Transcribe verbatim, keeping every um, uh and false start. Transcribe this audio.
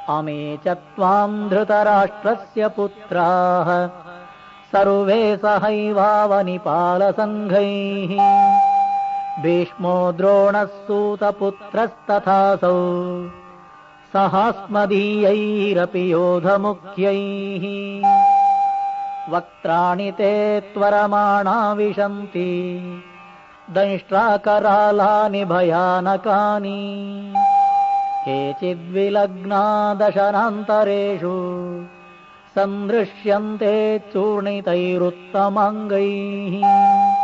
अमे च त्वाम् धृतराष्ट्रस्य पुत्राः सर्वे सहैवावनिपालसङ्घैः भीष्मो द्रोणः सूतपुत्रस्तथासौ सहास्मदीयैरपि योधमुख्यैः वक्त्राणि ते त्वरमाणा विशन्ति दंष्ट्राकरालानि भयानकानि केचिद्विलग्ना दशनान्तरेषु सन्दृश्यन्ते चूर्णितैरुत्तमाङ्गैः